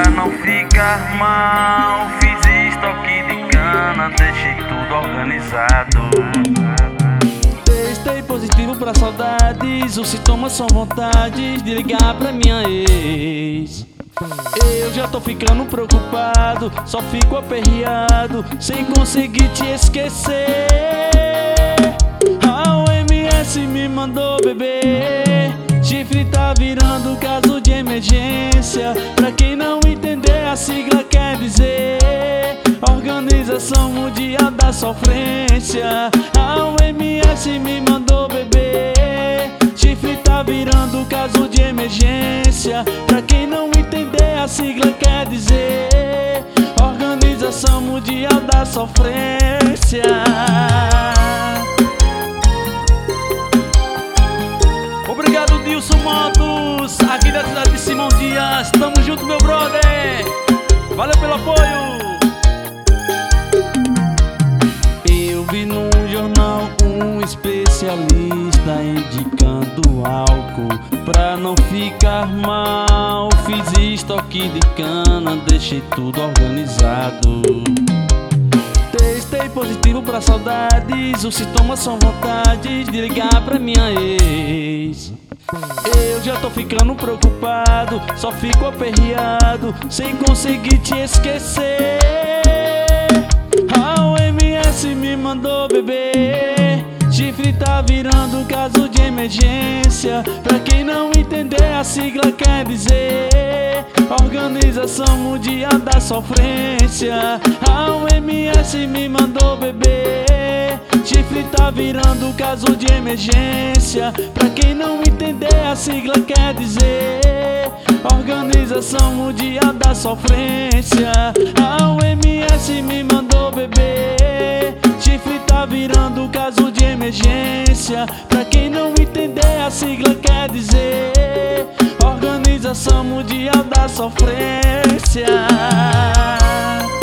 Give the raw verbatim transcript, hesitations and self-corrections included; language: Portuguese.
Pra não ficar mal, fiz estoque de cana, deixei tudo organizado. Testei positivo pra saudades, os sintomas são vontades de ligar pra minha ex. Eu já tô ficando preocupado, só fico aperreado, sem conseguir te esquecer. A O M S me mandou beber, chifre tá virando caso de emergência. Pra quem não entender, a sigla quer dizer Organização Mundial da Sofrência. A O M S me mandou beber, chifre tá virando caso de emergência. Pra quem não entender, a sigla quer dizer Organização Mundial da Sofrência. Obrigado, Dilson Motos, aqui da cidade de Simão Dias. Tamo junto, meu brother. Valeu pelo apoio. Eu vi no jornal um especialista indicando álcool pra não ficar mal. Fiz estoque de cana, deixei tudo organizado. Testei positivo pra saudades, os sintomas são vontades de ligar pra minha ex. Eu já tô ficando preocupado, só fico aperreado, sem conseguir te esquecer. A O M S me mandou beber, chifre tá virando caso de emergência. Pra quem não entender, a sigla quer dizer Organização Mundial da Sofrência. A O M S me mandou beber, chifre tá virando caso de emergência. Pra quem não entender, a sigla quer dizer Organização Mundial da Sofrência. A O M S me mandou beber, chifre tá virando caso de emergência. Pra quem não entender, a sigla quer dizer Organização Mundial da Sofrência.